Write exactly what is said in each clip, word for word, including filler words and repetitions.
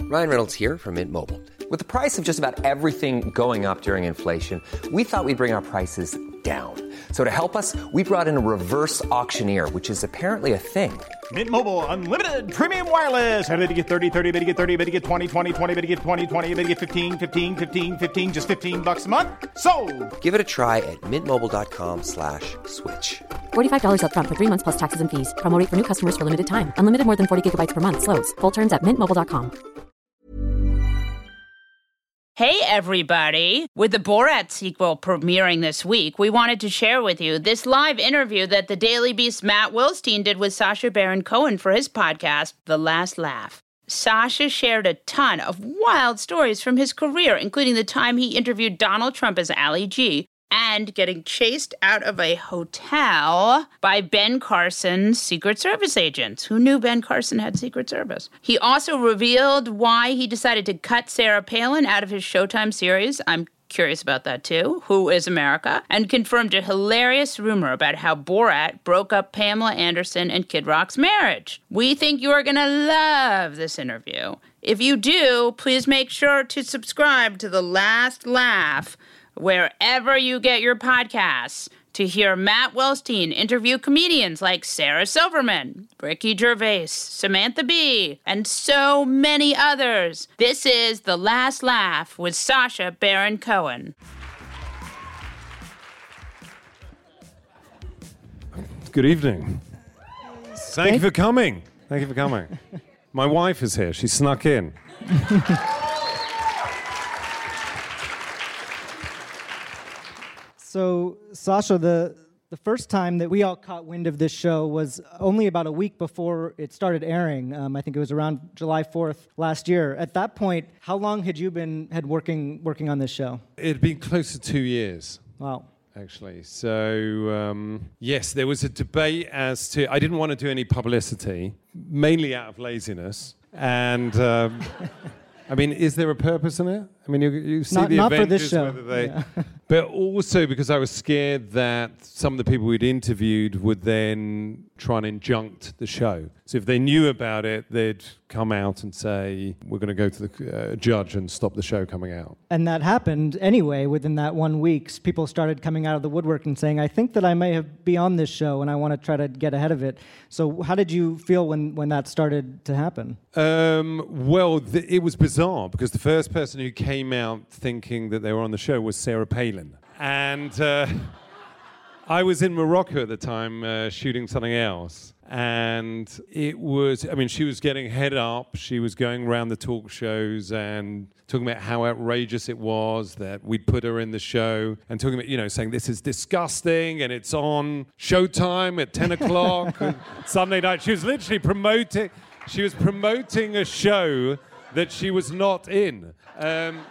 Ryan Reynolds here from Mint Mobile. With the price of just about everything going up during inflation, we thought we'd bring our prices down. So to help us, we brought in a reverse auctioneer, which is apparently a thing. Mint Mobile Unlimited Premium Wireless. How to get thirty, thirty, how to get thirty, how to get twenty, twenty, twenty, how to get twenty, twenty, how to get fifteen, fifteen, fifteen, fifteen, just fifteen bucks a month? Sold! Give it a try at mintmobile.com slash switch. forty-five dollars up front for three months plus taxes and fees. Promo rate for new customers for limited time. Unlimited more than forty gigabytes per month. Slows full terms at mint mobile dot com. Hey, everybody. With the Borat sequel premiering this week, we wanted to share with you this live interview that the Daily Beast's Matt Wilstein did with Sacha Baron Cohen for his podcast, The Last Laugh. Sacha shared a ton of wild stories from his career, including the time he interviewed Donald Trump as Ali G, and getting chased out of a hotel by Ben Carson's Secret Service agents. Who knew Ben Carson had Secret Service? He also revealed why he decided to cut Sarah Palin out of his Showtime series. I'm curious about that too. Who is America? And confirmed a hilarious rumor about how Borat broke up Pamela Anderson and Kid Rock's marriage. We think you are going to love this interview. If you do, please make sure to subscribe to The Last Laugh wherever you get your podcasts to hear Matt Wilstein interview comedians like Sarah Silverman, Ricky Gervais, Samantha Bee, and so many others. This is The Last Laugh with Sacha Baron Cohen. Good evening. Thank you for coming. Thank you for coming. My wife is here. She snuck in. So, Sacha, the, the first time that we all caught wind of this show was only about a week before it started airing. Um, I think it was around July fourth last year. At that point, how long had you been had working working on this show? It had been close to two years. Wow. Actually. So, um, yes, there was a debate as to... I didn't want to do any publicity, mainly out of laziness. And... Um, I mean, is there a purpose in it? I mean, you, you see not, the not Avengers, for this show. whether they, yeah. But also because I was scared that some of the people we'd interviewed would then try and injunct the show. So if they knew about it, they'd come out and say, we're going to go to the uh, judge and stop the show coming out. And that happened anyway. Within that one week, people started coming out of the woodwork and saying, I think that I may have be on this show and I want to try to get ahead of it. So how did you feel when, when that started to happen? Um, well, th- it was bizarre because the first person who came out thinking that they were on the show was Sarah Palin. And uh, I was in Morocco at the time uh, shooting something else. And it was, I mean, she was getting head up. She was going around the talk shows and talking about how outrageous it was that we'd put her in the show and talking about, you know, saying this is disgusting and it's on Showtime at ten o'clock Sunday night. She was literally promoting, she was promoting a show that she was not in. Um,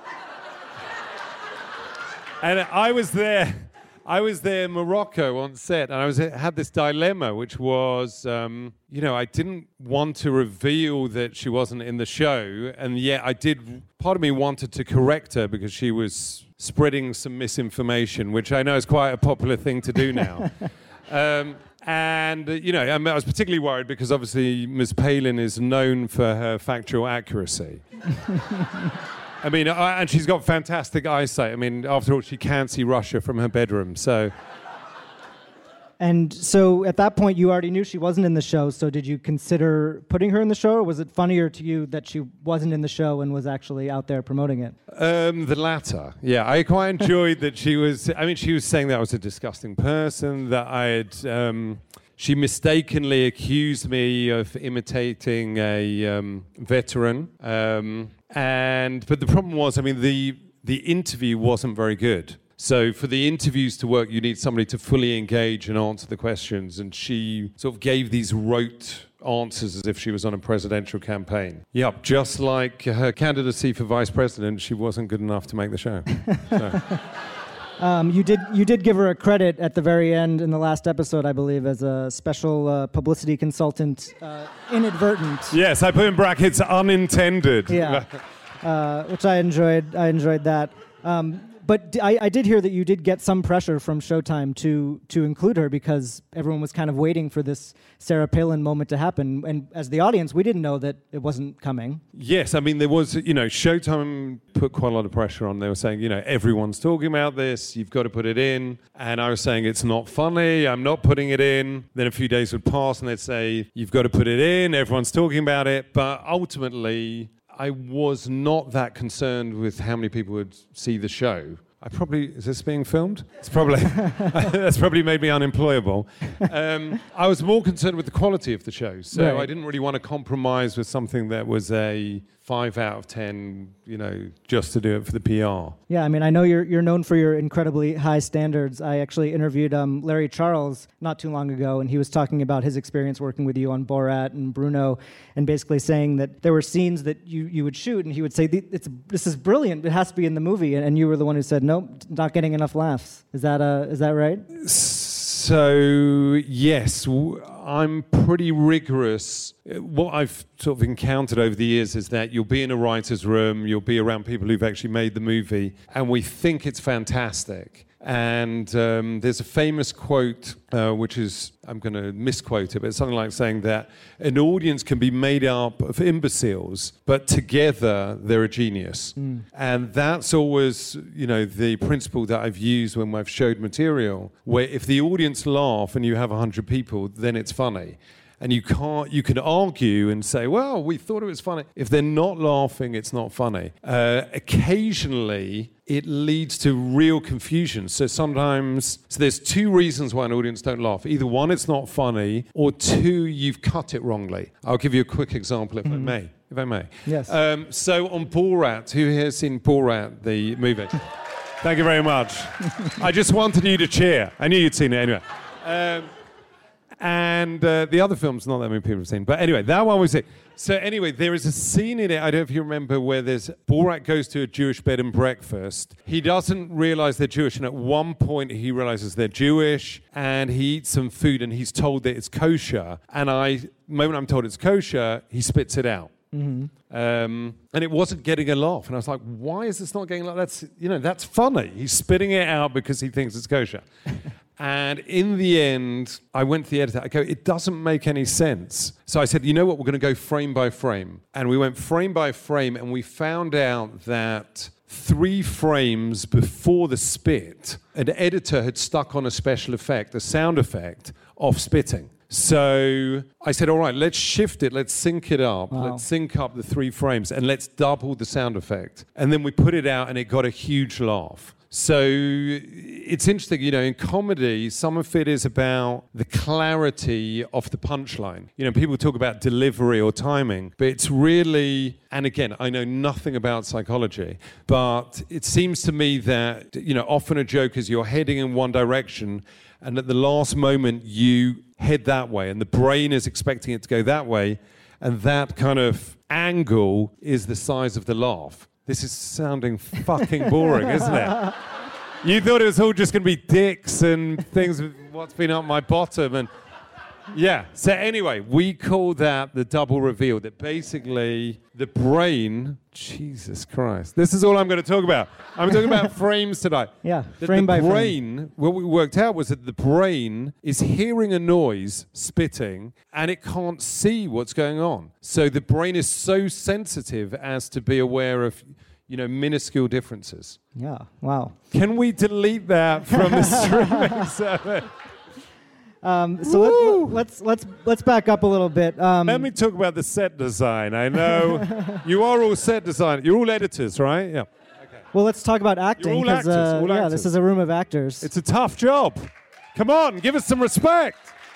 and I was there. I was there in Morocco on set, and I was had this dilemma, which was, um, you know, I didn't want to reveal that she wasn't in the show, and yet I did. Part of me wanted to correct her because she was spreading some misinformation, which I know is quite a popular thing to do now. um, and uh, you know, I, mean, I was particularly worried because obviously Miz Palin is known for her factual accuracy. I mean, uh, and she's got fantastic eyesight. I mean, after all, she can see Russia from her bedroom, so... And so at that point, you already knew she wasn't in the show, so did you consider putting her in the show, or was it funnier to you that she wasn't in the show and was actually out there promoting it? Um, the latter, yeah. I quite enjoyed that she was... I mean, she was saying that I was a disgusting person, that I had... Um, she mistakenly accused me of imitating a um, veteran. Um, and but the problem was, I mean, the the interview wasn't very good. So for the interviews to work, you need somebody to fully engage and answer the questions. And she sort of gave these rote answers as if she was on a presidential campaign. Yep, just like her candidacy for vice president, she wasn't good enough to make the show. So. Um, you did you did give her a credit at the very end in the last episode, I believe, as a special uh, publicity consultant, uh, inadvertent. Yes, I put in brackets unintended. Yeah, uh, which I enjoyed. I enjoyed that. Um, But d- I, I did hear that you did get some pressure from Showtime to to include her because everyone was kind of waiting for this Sarah Palin moment to happen. And as the audience, we didn't know that it wasn't coming. Yes, I mean, there was, you know, Showtime put quite a lot of pressure on. They were saying, you know, everyone's talking about this, you've got to put it in. And I was saying, it's not funny, I'm not putting it in. Then a few days would pass and they'd say, you've got to put it in, everyone's talking about it. But ultimately, I was not that concerned with how many people would see the show. I probably, is this being filmed? It's probably, that's probably made me unemployable. Um, I was more concerned with the quality of the show. So Right. I didn't really want to compromise with something that was a five out of ten, you know, just to do it for the P R. Yeah, I mean, I know you're you're known for your incredibly high standards. I actually interviewed um, Larry Charles not too long ago, and he was talking about his experience working with you on Borat and Bruno, and basically saying that there were scenes that you, you would shoot, and he would say, "It's this is brilliant. It has to be in the movie," and, and you were the one who said, "Nope, not getting enough laughs." Is that uh, is that right? So, yes, w- I'm pretty rigorous. What I've sort of encountered over the years is that you'll be in a writer's room, you'll be around people who've actually made the movie, and we think it's fantastic. And um, there's a famous quote, uh, which is, I'm going to misquote it, but it's something like saying that an audience can be made up of imbeciles, but together they're a genius. Mm. And that's always, you know, the principle that I've used when I've showed material, where if the audience laugh and you have one hundred people, then it's funny. And you can't, you can argue and say, well, we thought it was funny. If they're not laughing, it's not funny. Uh, occasionally, it leads to real confusion. So sometimes, so there's two reasons why an audience don't laugh. Either one, it's not funny, or two, you've cut it wrongly. I'll give you a quick example, if mm-hmm. I may. If I may. Yes. Um, so on Borat, who here has seen Borat, the movie? Thank you very much. I just wanted you to cheer. I knew you'd seen it anyway. Um, And uh, the other films, not that many people have seen. But anyway, that one was it. So anyway, there is a scene in it, I don't know if you remember, where there's Borat goes to a Jewish bed and breakfast. He doesn't realize they're Jewish, and at one point he realizes they're Jewish, and he eats some food, and he's told that it's kosher. And I, the moment I'm told it's kosher, he spits it out. Mm-hmm. Um, and it wasn't getting a laugh. And I was like, why is this not getting a laugh? That's, you know, that's funny. He's spitting it out because he thinks it's kosher. And in the end, I went to the editor. I go, it doesn't make any sense. So I said, you know what? We're going to go frame by frame. And we went frame by frame, and we found out that three frames before the spit, an editor had stuck on a special effect, a sound effect of spitting. So I said, all right, let's shift it. Let's sync it up. Wow. Let's sync up the three frames, and let's double the sound effect. And then we put it out, and it got a huge laugh. So it's interesting, you know, in comedy, some of it is about the clarity of the punchline. You know, people talk about delivery or timing, but it's really, and again, I know nothing about psychology, but it seems to me that, you know, often a joke is you're heading in one direction, and at the last moment you head that way, and the brain is expecting it to go that way, and that kind of angle is the size of the laugh. This is sounding fucking boring, isn't it? You thought it was all just going to be dicks and things with what's been up my bottom. And yeah, so anyway, we call that the double reveal, that basically the brain, Jesus Christ, this is all I'm going to talk about. I'm talking about frames tonight. Yeah, that frame the by brain, frame. What we worked out was that the brain is hearing a noise, spitting, and it can't see what's going on. So the brain is so sensitive as to be aware of, you know, minuscule differences. Yeah, wow. Can we delete that from the streaming service? Um, so let's, let's let's let's back up a little bit. Um, Let me talk about the set design. I know you are all set design. You're all editors, right? Yeah. Okay. Well, let's talk about acting. You're all 'cause, actors. Uh, all yeah, actors. this is a room of actors. It's a tough job. Come on, give us some respect.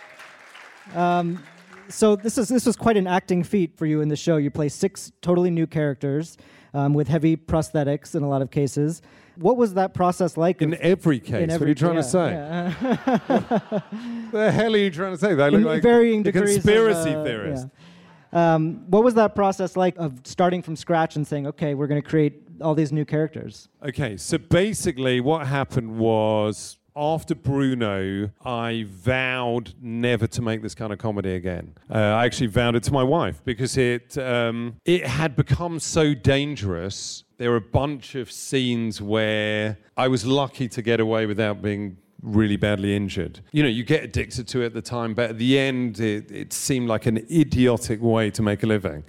Um, so this is this was quite an acting feat for you in the show. You play six totally new characters um, with heavy prosthetics in a lot of cases. What was that process like? In of, every case, in every, what are you trying yeah, to say? Yeah. The hell are you trying to say? They look in like varying the degrees conspiracy of, uh, theorist. Yeah. Um, what was that process like of starting from scratch and saying, okay, we're going to create all these new characters? Okay, so basically what happened was, after Bruno, I vowed never to make this kind of comedy again. Uh, I actually vowed it to my wife because it um, it had become so dangerous. there are a bunch of scenes where I was lucky to get away without being really badly injured. You know, you get addicted to it at the time, but at the end, it, it seemed like an idiotic way to make a living.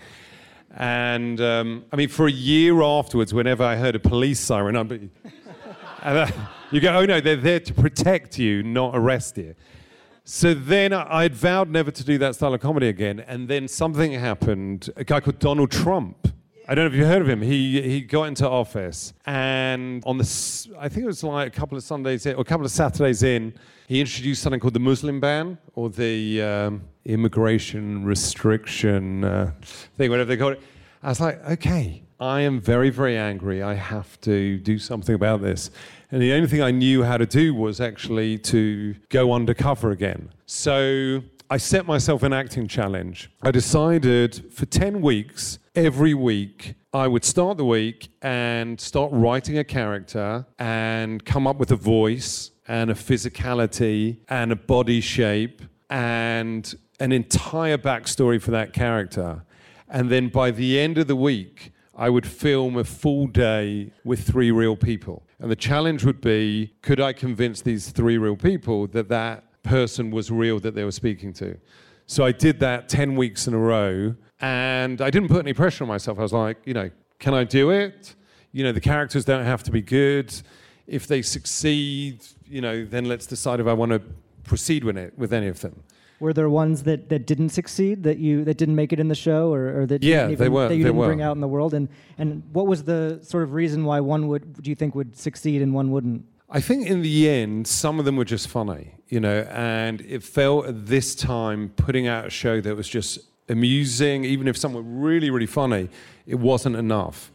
And, um, I mean, for a year afterwards, whenever I heard a police siren, I'd be... and, uh, you go, oh no, they're there to protect you, not arrest you. So then I'd vowed never to do that style of comedy again, and then something happened. A guy called Donald Trump, I don't know if you've heard of him. He he got into office, and on the I think it was like a couple of Sundays in, or a couple of Saturdays in, he introduced something called the Muslim ban, or the um, immigration restriction uh, thing, whatever they call it. I was like, okay, I am very, very angry. I have to do something about this. And the only thing I knew how to do was actually to go undercover again. So I set myself an acting challenge. I decided for ten weeks, every week, I would start the week and start writing a character and come up with a voice and a physicality and a body shape and an entire backstory for that character. And then by the end of the week, I would film a full day with three real people. And the challenge would be, could I convince these three real people that that person was real that they were speaking to? So I did that ten weeks in a row, and I didn't put any pressure on myself. I was like, you know, can I do it? You know, the characters don't have to be good. If they succeed, you know, then let's decide if I want to proceed with it, with any of them. Were there ones that, that didn't succeed, that you that didn't make it in the show, or, or that yeah, didn't even, they were, that you they didn't were. bring out in the world? And and what was the sort of reason why one would, do you think, would succeed and one wouldn't? I think in the end, some of them were just funny, you know, and it felt at this time putting out a show that was just amusing, even if some were really, really funny, it wasn't enough.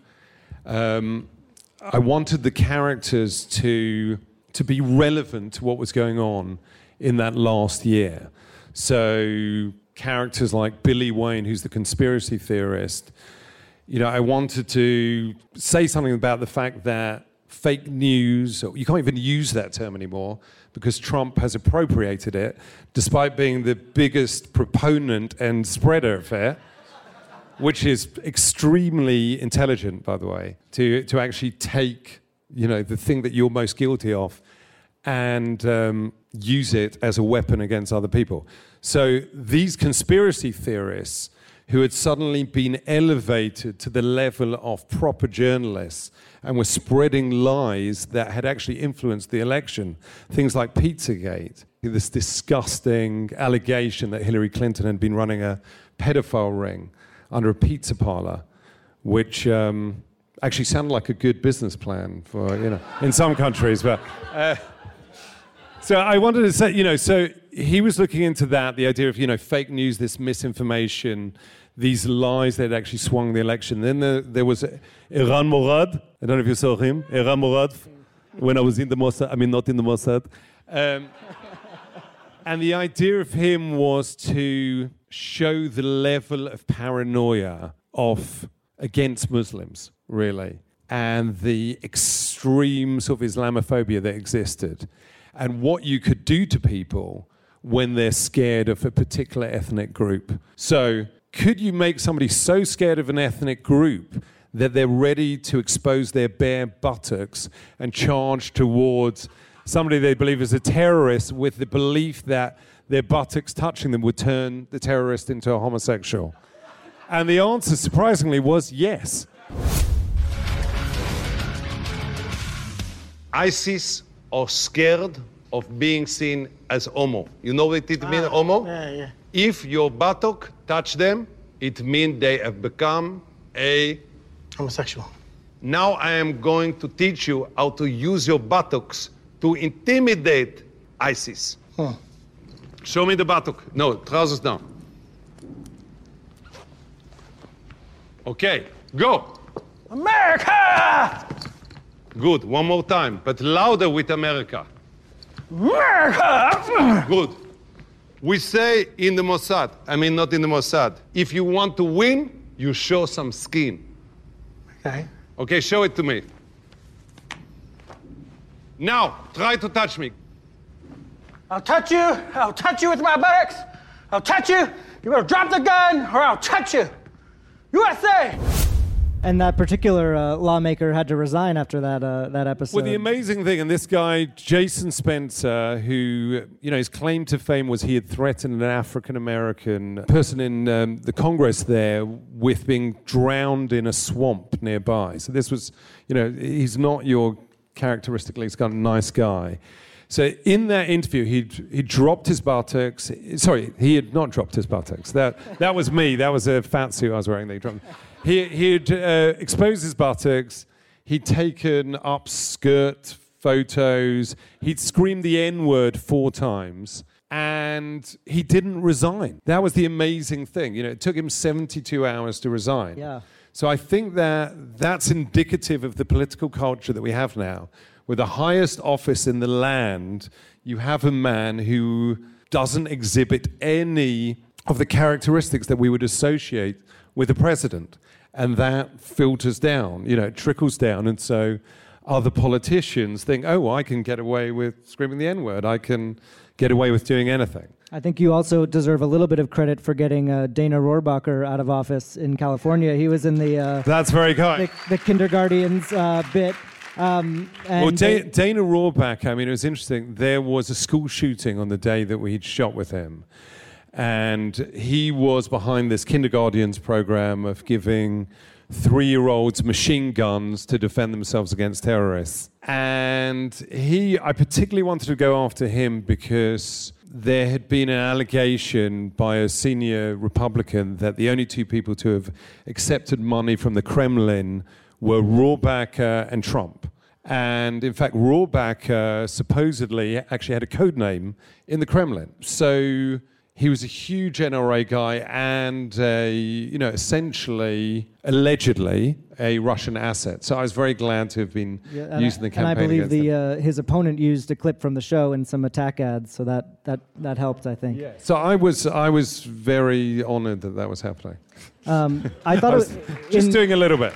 Um, I wanted the characters to to be relevant to what was going on in that last year. So characters like Billy Wayne, who's the conspiracy theorist, you know, I wanted to say something about the fact that fake news, you can't even use that term anymore because Trump has appropriated it, despite being the biggest proponent and spreader of it, which is extremely intelligent, by the way, to, to actually take, you know, the thing that you're most guilty of and um, use it as a weapon against other people. So these conspiracy theorists who had suddenly been elevated to the level of proper journalists and were spreading lies that had actually influenced the election, things like Pizzagate, this disgusting allegation that Hillary Clinton had been running a pedophile ring under a pizza parlor, which um, actually sounded like a good business plan for, you know, in some countries, but... Uh, So I wanted to say, you know, so he was looking into that, the idea of, you know, fake news, this misinformation, these lies that actually swung the election. Then there, there was Eran Morad. I don't know if you saw him. Eran Morad, when I was in the Mossad. I mean, not in the Mossad. Um, and the idea of him was to show the level of paranoia of against Muslims, really, and the extreme sort of Islamophobia that existed. And what you could do to people when they're scared of a particular ethnic group. So could you make somebody so scared of an ethnic group that they're ready to expose their bare buttocks and charge towards somebody they believe is a terrorist with the belief that their buttocks touching them would turn the terrorist into a homosexual? And the answer, surprisingly, was yes. ISIS are scared of being seen as homo. You know what it means, ah, homo? Yeah, yeah. If your buttock touch them, it means they have become a... homosexual. Now I am going to teach you how to use your buttocks to intimidate ISIS. Hmm. Show me the buttock. No, trousers down. Okay, go. America! Good, one more time, but louder with America. America! Good. We say in the Mossad, I mean not in the Mossad, if you want to win, you show some skin. Okay. Okay, show it to me. Now, try to touch me. I'll touch you. I'll touch you with my buttocks. I'll touch you. You better drop the gun or I'll touch you. U S A! And that particular uh, lawmaker had to resign after that uh, that episode. Well, the amazing thing, and this guy, Jason Spencer, who, you know, his claim to fame was he had threatened an African-American person in um, the Congress there with being drowned in a swamp nearby. So this was, you know, he's not your characteristically kind of nice guy. So in that interview, he he dropped his buttocks. Sorry, he had not dropped his buttocks. That that was me. That was a fat suit I was wearing. They dropped. He he'd uh, exposed his buttocks. He'd taken up skirt photos. He'd screamed the N-word four times, and he didn't resign. That was the amazing thing. You know, it took him seventy-two hours to resign. Yeah. So I think that that's indicative of the political culture that we have now. With the highest office in the land, you have a man who doesn't exhibit any of the characteristics that we would associate with the president. And that filters down, you know, it trickles down. And so other politicians think, oh, I can get away with screaming the N-word. I can get away with doing anything. I think you also deserve a little bit of credit for getting uh, Dana Rohrabacher out of office in California. He was in the... Uh, That's very kind. The, the kindergartens uh, bit. Um, and well, da- they, Dana Rohrabacher, I mean, it was interesting. There was a school shooting on the day that we'd shot with him. And he was behind this kindergartens program of giving three-year-olds machine guns to defend themselves against terrorists. And he, I particularly wanted to go after him because there had been an allegation by a senior Republican that the only two people to have accepted money from the Kremlin were Rohrabacher and Trump. And in fact, Rohrabacher supposedly actually had a code name in the Kremlin. So he was a huge N R A guy and a, you know, essentially, allegedly, a Russian asset. So I was very glad to have been yeah, using the campaign. And I believe against the him. uh, his opponent used a clip from the show in some attack ads, so that that, that helped, I think. Yeah. So I was I was very honored that that was happening. Um, I thought I was it was, just in, doing a little bit.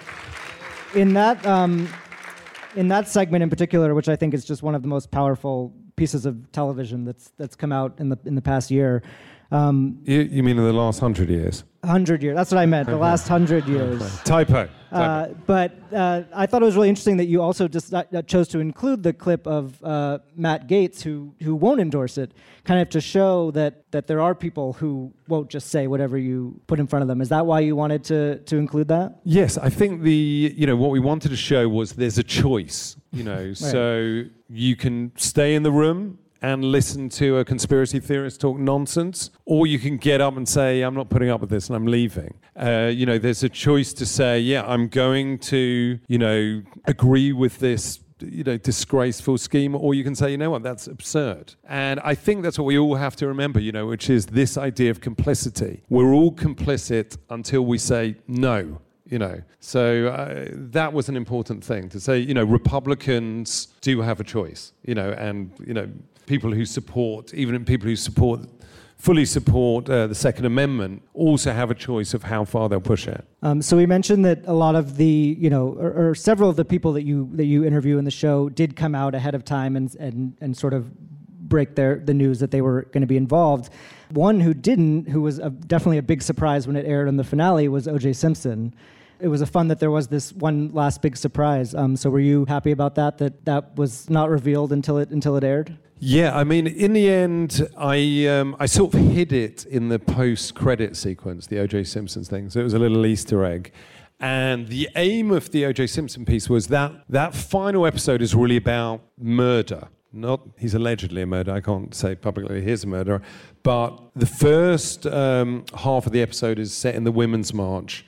In that um, in that segment in particular, which I think is just one of the most powerful pieces of television that's that's come out in the in the past year. Um, you, you mean in the last hundred years? Hundred years. That's what I meant. The last hundred years. Typo. Uh, but uh, I thought it was really interesting that you also just uh, chose to include the clip of uh, Matt Gaetz, who who won't endorse it, kind of to show that that there are people who won't just say whatever you put in front of them. Is that why you wanted to to include that? Yes, I think the you know what we wanted to show was there's a choice. You know, right. So you can stay in the room and listen to a conspiracy theorist talk nonsense, or you can get up and say, I'm not putting up with this and I'm leaving. Uh, you know, there's a choice to say, yeah, I'm going to, you know, agree with this, you know, disgraceful scheme, or you can say, you know what, that's absurd. And I think that's what we all have to remember, you know, which is this idea of complicity. We're all complicit until we say no. You know, so uh, that was an important thing to say, you know, Republicans do have a choice, you know, and, you know, people who support, even people who support, fully support uh, the Second Amendment also have a choice of how far they'll push it. Um, so we mentioned that a lot of the, you know, or, or several of the people that you that you interview in the show did come out ahead of time and and and sort of break their the news that they were going to be involved. One who didn't, who was a, definitely a big surprise when it aired in the finale, was O J Simpson. It was a fun that there was this one last big surprise. Um, so were you happy about that, that that was not revealed until it until it aired? Yeah, I mean, in the end, I um, I sort of hid it in the post-credit sequence, the O J Simpson thing. So it was a little Easter egg. And the aim of the O J Simpson piece was that that final episode is really about murder. Not, he's allegedly a murderer. I can't say publicly he's a murderer. But the first um, half of the episode is set in the Women's March.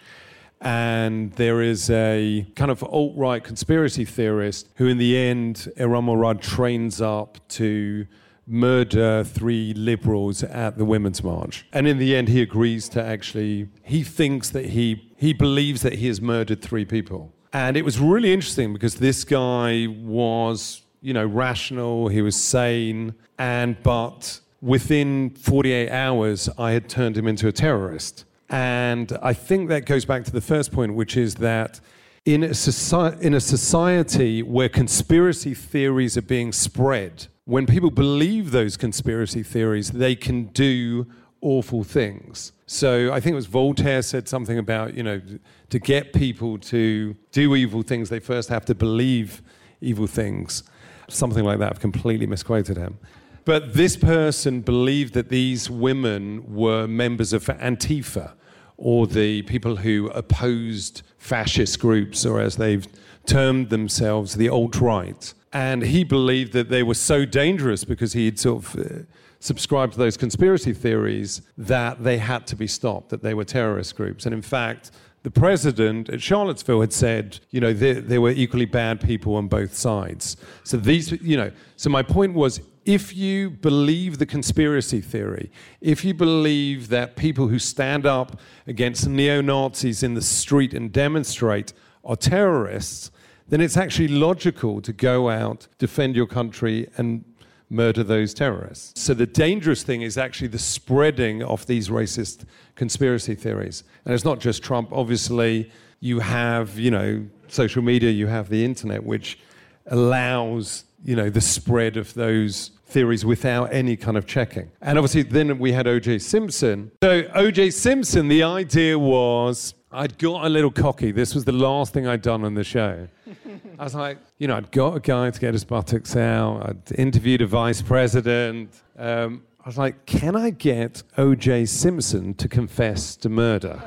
And there is a kind of alt-right conspiracy theorist who, in the end, Iram Murad trains up to murder three liberals at the Women's March. And in the end, he agrees to actually, he thinks that he, he believes that he has murdered three people. And it was really interesting because this guy was, you know, rational, he was sane, and but within forty-eight hours, I had turned him into a terrorist. And I think that goes back to the first point, which is that in a, soci- in a society where conspiracy theories are being spread, when people believe those conspiracy theories, they can do awful things. So I think it was Voltaire said something about, you know, to get people to do evil things, they first have to believe evil things. Something like that. I've completely misquoted him. But this person believed that these women were members of Antifa, or the people who opposed fascist groups, or as they've termed themselves, the alt-right. And he believed that they were so dangerous because he'd sort of uh, subscribed to those conspiracy theories that they had to be stopped, that they were terrorist groups. And in fact, the president at Charlottesville had said, you know, there, there were equally bad people on both sides. So these, you know, so my point was, if you believe the conspiracy theory, if you believe that people who stand up against neo-Nazis in the street and demonstrate are terrorists, then it's actually logical to go out, defend your country, and murder those terrorists. So the dangerous thing is actually the spreading of these racist conspiracy theories. And it's not just Trump. Obviously, you have, you know, social media, you have the internet, which allows, you know, the spread of those theories without any kind of checking. And obviously then we had O J Simpson. So O J Simpson, the idea was, I'd got a little cocky. This was the last thing I'd done on the show. I was like, you know, I'd got a guy to get his buttocks out. I'd interviewed a vice president. Um, I was like, can I get O J Simpson to confess to murder?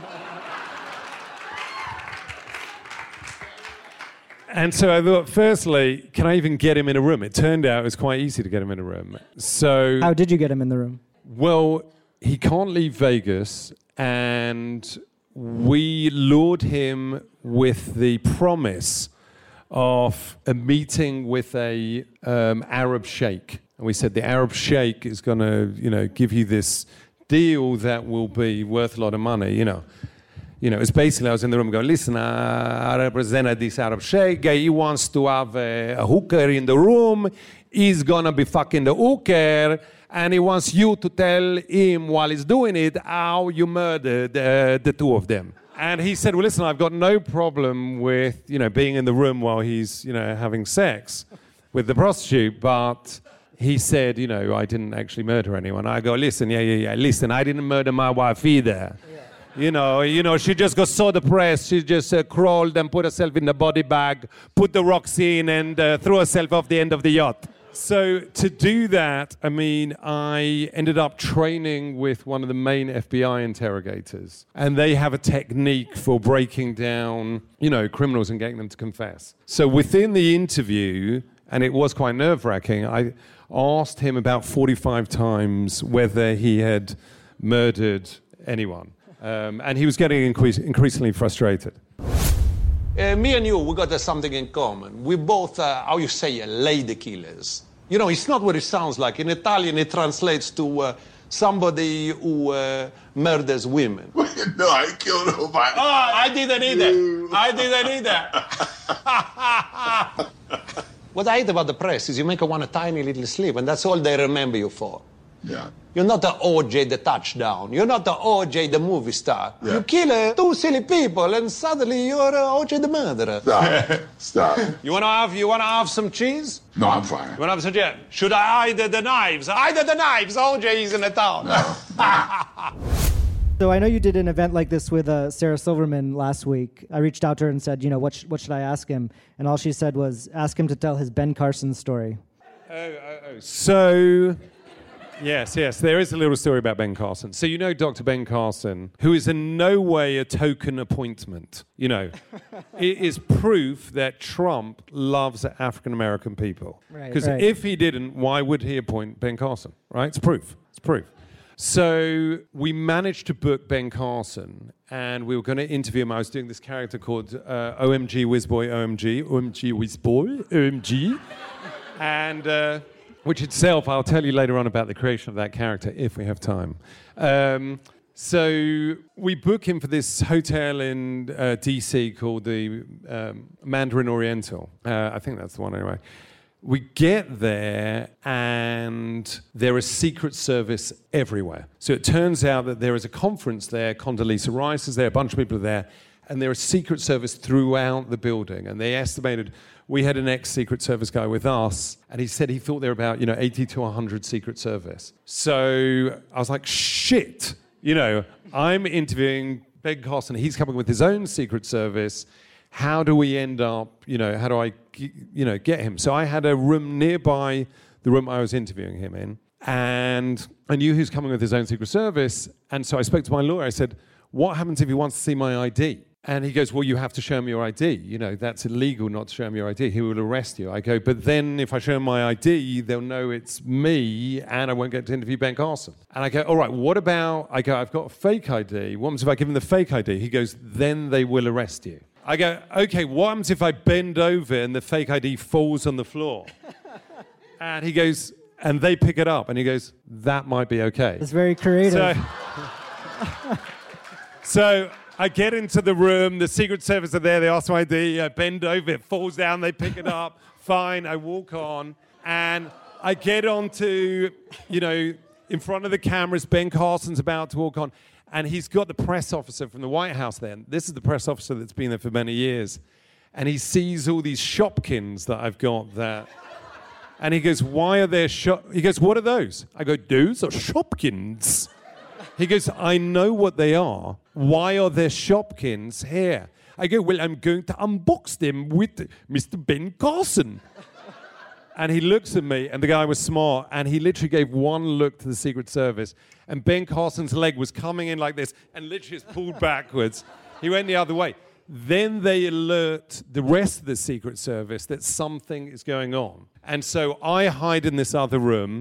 And so I thought, firstly, can I even get him in a room? It turned out it was quite easy to get him in a room. So, how did you get him in the room? Well, he can't leave Vegas, and we lured him with the promise of a meeting with a um, Arab sheikh. And we said the Arab sheikh is going to, you know, give you this deal that will be worth a lot of money, you know. You know, it's basically, I was in the room going, listen, uh, I represent this Arab sheikh. He wants to have a, a hooker in the room. He's going to be fucking the hooker. And he wants you to tell him while he's doing it how you murdered uh, the two of them. And he said, well, listen, I've got no problem with, you know, being in the room while he's, you know, having sex with the prostitute. But he said, you know, I didn't actually murder anyone. I go, listen, yeah, yeah, yeah, listen, I didn't murder my wife either. Yeah. You know, you know, she just got so depressed. She just uh, crawled and put herself in the body bag, put the rocks in, and uh, threw herself off the end of the yacht. So to do that, I mean, I ended up training with one of the main F B I interrogators, and they have a technique for breaking down, you know, criminals and getting them to confess. So within the interview, and it was quite nerve-wracking, I asked him about forty-five times whether he had murdered anyone. Um, and he was getting increase, increasingly frustrated. Uh, me and you, we got uh, something in common. We both, uh, how you say, uh, lady killers. You know, it's not what it sounds like. In Italian, it translates to uh, somebody who uh, murders women. No, I ain't killed nobody. Oh, I didn't either. I didn't either. What I hate about the press is you make one a tiny little slip, and that's all they remember you for. Yeah. You're not the O J, the touchdown. You're not the O J, the movie star. Yeah. You kill uh, two silly people, and suddenly you're uh, O J, the murderer. Stop. Stop. You wanna have? You wanna have some cheese? No, I'm fine. You wanna have some cheese? Should I hide the knives? Hide the knives. O J is in the town. No. So I know you did an event like this with uh, Sarah Silverman last week. I reached out to her and said, you know, what sh- what should I ask him? And all she said was, ask him to tell his Ben Carson story. Oh, oh, oh. So... Yes, yes, there is a little story about Ben Carson. So you know Doctor Ben Carson, who is in no way a token appointment. You know, it is proof that Trump loves African-American people. Because right, right. if he didn't, why would he appoint Ben Carson, right? It's proof. It's proof. So we managed to book Ben Carson, and we were going to interview him. I was doing this character called uh, O M G Whizboy O M G, O M G Whizboy O M G. And... Uh, which itself, I'll tell you later on about the creation of that character, if we have time. Um, so we book him for this hotel in uh, D C called the um, Mandarin Oriental. Uh, I think that's the one anyway. We get there, and there is Secret Service everywhere. So it turns out that there is a conference there. Condoleezza Rice is there, a bunch of people are there, and there is Secret Service throughout the building. And they estimated... We had an ex-Secret Service guy with us, and he said he thought there were about, you know, eighty to one hundred Secret Service. So I was like, shit, You know, I'm interviewing Ben Carson. He's coming with his own Secret Service. How do we end up, you know, how do I, you know, get him? So I had a room nearby the room I was interviewing him in. And I knew he was coming with his own Secret Service. And so I spoke to my lawyer. I said, what happens if he wants to see my I D? And he goes, well, you have to show him your I D. You know, that's illegal not to show him your I D. He will arrest you. I go, but then if I show him my I D, they'll know it's me and I won't get to interview Ben Carson. And I go, all right, what about, I go, I've got a fake I D. What happens if I give him the fake I D? He goes, then they will arrest you. I go, okay, what happens if I bend over and the fake I D falls on the floor? And he goes, and they pick it up. And he goes, that might be okay. It's very creative. So, so I get into the room, the Secret Service are there, they ask my I D, I bend over, it falls down, they pick it up, fine, I walk on, and I get onto, you know, in front of the cameras, Ben Carson's about to walk on, and he's got the press officer from the White House there. This is the press officer that's been there for many years, and he sees all these Shopkins that I've got there. And he goes, why are there shop... He goes, what are those? I go, those are Shopkins. He goes, I know what they are. Why are there Shopkins here? I go, well, I'm going to unbox them with Mister Ben Carson. And he looks at me, and the guy was smart, and he literally gave one look to the Secret Service, and Ben Carson's leg was coming in like this, and literally just pulled backwards. He went the other way. Then they alert the rest of the Secret Service that something is going on. And so I hide in this other room.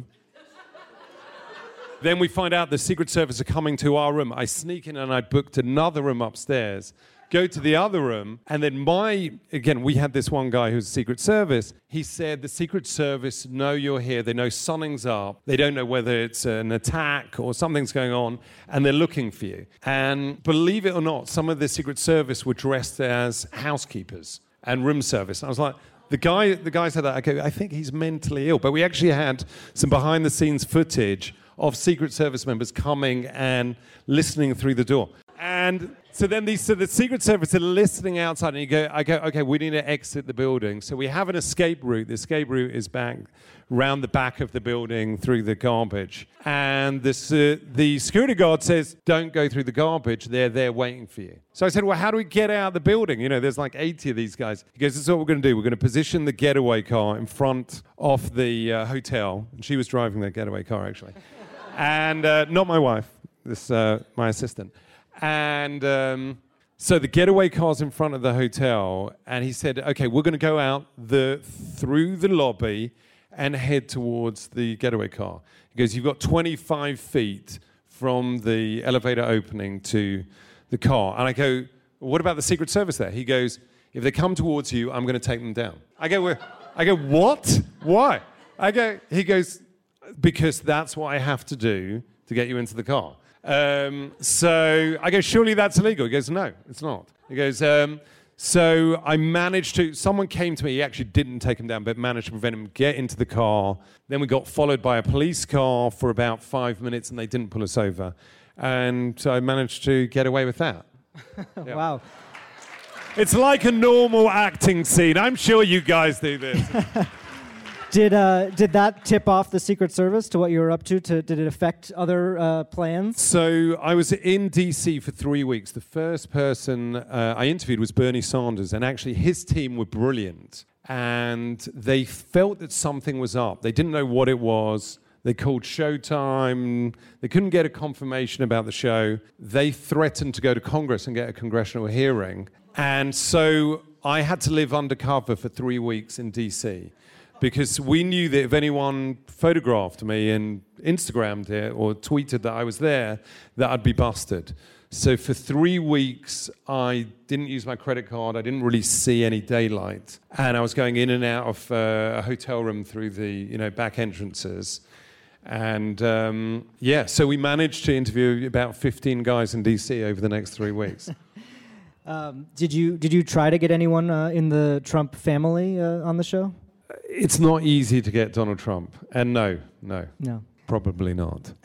Then we find out the Secret Service are coming to our room. I sneak in and I booked another room upstairs, go to the other room, and then my, again, we had this one guy who's Secret Service. He said, the Secret Service know you're here. They know something's up. They don't know whether it's an attack or something's going on, and they're looking for you. And believe it or not, some of the Secret Service were dressed as housekeepers and room service. I was like, the guy, the guy said that, okay, I think he's mentally ill. But we actually had some behind-the-scenes footage of Secret Service members coming and listening through the door. And so then these, so the Secret Service are listening outside, and you go, I go, okay, we need to exit the building. So we have an escape route. The escape route is back round the back of the building through the garbage. And this, uh, the security guard says, don't go through the garbage. They're there waiting for you. So I said, well, how do we get out of the building? You know, there's like eighty of these guys. He goes, this is what we're going to do. We're going to position the getaway car in front of the uh, hotel. And she was driving the getaway car, actually. And uh, not my wife, this uh, my assistant. And um, so the getaway car's in front of the hotel, and he said, okay, we're going to go out the through the lobby and head towards the getaway car. He goes, you've got twenty-five feet from the elevator opening to the car. And I go, what about the Secret Service there? He goes, if they come towards you, I'm going to take them down. I go, well, I go, what? Why? I go, he goes, because that's what I have to do to get you into the car. Um, so I go, surely that's illegal. He goes, no, it's not. He goes, um, so I managed to, someone came to me, he actually didn't take him down, but managed to prevent him get into the car. Then we got followed by a police car for about five minutes, and they didn't pull us over. And so I managed to get away with that. Yeah. Wow. It's like a normal acting scene. I'm sure you guys do this. Did uh, did that tip off the Secret Service to what you were up to? to did it affect other uh, plans? So I was in D C for three weeks. The first person uh, I interviewed was Bernie Sanders, and actually his team were brilliant. And they felt that something was up. They didn't know what it was. They called Showtime. They couldn't get a confirmation about the show. They threatened to go to Congress and get a congressional hearing. And so I had to live undercover for three weeks in D C because we knew that if anyone photographed me and Instagrammed it or tweeted that I was there, that I'd be busted. So for three weeks, I didn't use my credit card. I didn't really see any daylight. And I was going in and out of uh, a hotel room through the, you know, back entrances. And um, yeah, so we managed to interview about fifteen guys in D C over the next three weeks. um, did you did you try to get anyone uh, in the Trump family uh, on the show? It's not easy to get Donald Trump. And no, no. No. Probably not.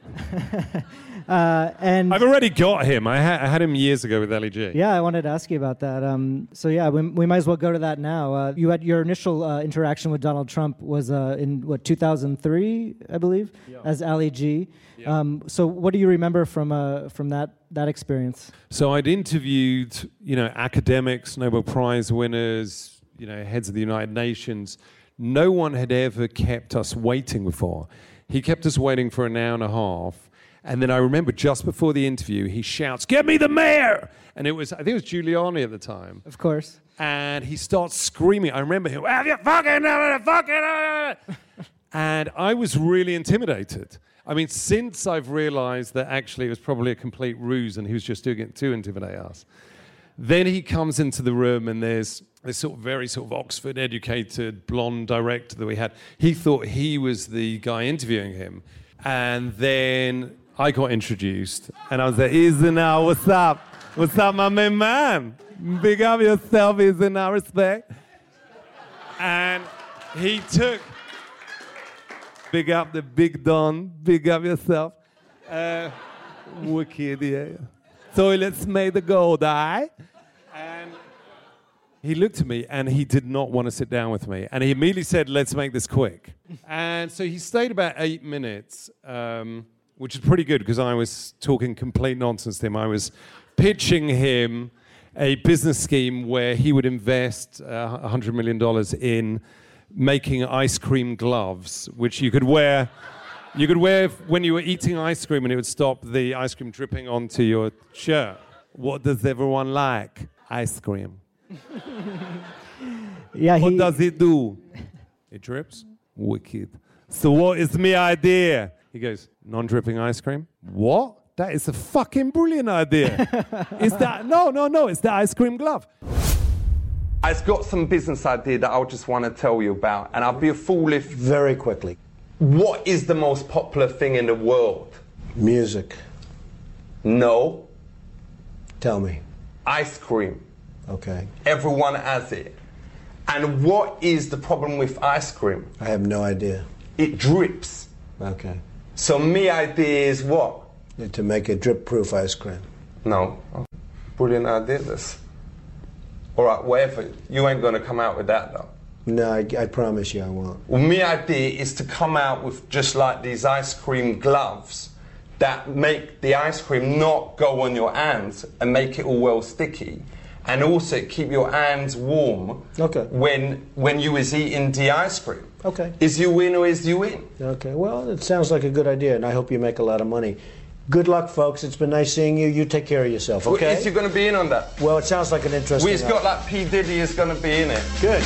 uh, and I've already got him. I, ha- I had him years ago with L E G. Yeah, I wanted to ask you about that. Um, so yeah, we, we might as well go to that now. Uh, you had your initial uh, interaction with Donald Trump was uh, in what two thousand three, I believe, yeah. as Ali G. Yeah. Um, so what do you remember from uh, from that that experience? So I'd interviewed, you know, academics, Nobel Prize winners, you know, heads of the United Nations. No one had ever kept us waiting before. He kept us waiting for an hour and a half. And then I remember just before the interview, he shouts, "Get me the mayor!" And it was, I think it was Giuliani at the time. Of course. And he starts screaming. I remember him, "Have you fucking, fucking," and I was really intimidated. I mean, since I've realized that actually it was probably a complete ruse and he was just doing it to intimidate us. Then he comes into the room and there's this sort of very sort of Oxford-educated blonde director that we had. He thought he was the guy interviewing him. And then I got introduced and I was like, "Easy now, what's up? What's up, my main man? Big up yourself, easy now, respect." And he took, big up the big Don, big up yourself. Uh, wicked, yeah. Toilets made the gold, aye? And he looked at me and he did not want to sit down with me. And he immediately said, "Let's make this quick." And so he stayed about eight minutes, um, which is pretty good because I was talking complete nonsense to him. I was pitching him a business scheme where he would invest uh, one hundred million dollars in making ice cream gloves, which you could wear... You could wear if, when you were eating ice cream and it would stop the ice cream dripping onto your shirt. What does everyone like? Ice cream. Yeah. What he... does it do? It drips? Wicked. So what is my idea? He goes, "Non-dripping ice cream?" What? That is a fucking brilliant idea. Is that? No, no, no. It's the ice cream glove. I've got some business idea that I just want to tell you about, and I'll be a fool if... Very quickly. What is the most popular thing in the world? Music. No. Tell me. Ice cream. Okay. Everyone has it. And what is the problem with ice cream? I have no idea. It drips. Okay. So my idea is what? To make a drip-proof ice cream. No. Oh, brilliant idea, this. All right, whatever. You ain't going to come out with that, though. No, I, I promise you I won't. Well, my idea is to come out with just like these ice cream gloves that make the ice cream not go on your hands and make it all well sticky, and also keep your hands warm. Okay. when when you is eating the ice cream. Okay. Is you win or is you win? Okay, well, it sounds like a good idea, and I hope you make a lot of money. Good luck, folks. It's been nice seeing you. You take care of yourself, okay? Well, is you going to be in on that? Well, it sounds like an interesting... We've got like P. Diddy is going to be in it. Good.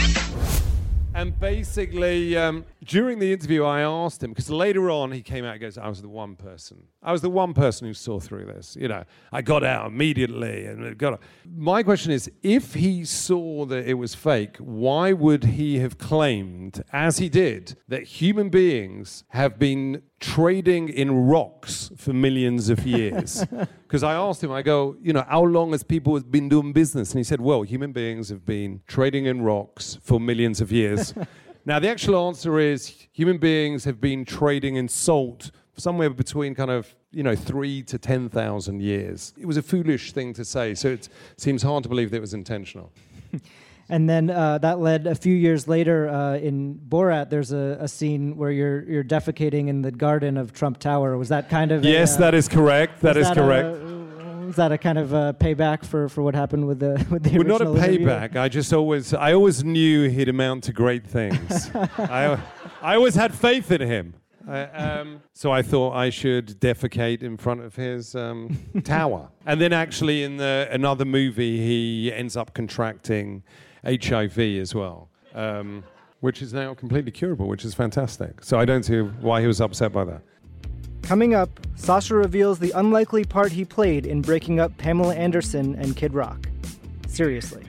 And basically, um, during the interview, I asked him, because later on he came out and goes, "I was the one person. I was the one person who saw through this. You know, I got out immediately." And got out. My question is, if he saw that it was fake, why would he have claimed, as he did, that human beings have been trading in rocks for millions of years? Because I asked him, I go, you know, how long has people been doing business? And he said, well, human beings have been trading in rocks for millions of years. Now, the actual answer is human beings have been trading in salt for somewhere between kind of, you know, three to ten thousand years. It was a foolish thing to say, so it seems hard to believe that it was intentional. And then uh, that led a few years later uh, in Borat. There's a, a scene where you're you're defecating in the garden of Trump Tower. Was that kind of yes? A, uh, that is correct. That is that correct. A, was that a kind of a payback for, for what happened with the with the well, original not a interview? payback. I just always I always knew he'd amount to great things. I I always had faith in him. I, um, so I thought I should defecate in front of his um, tower. And then actually in the, another movie, he ends up contracting H I V as well, um, which is now completely curable, which is fantastic. So I don't see why he was upset by that. Coming up, Sasha reveals the unlikely part he played in breaking up Pamela Anderson and Kid Rock. Seriously.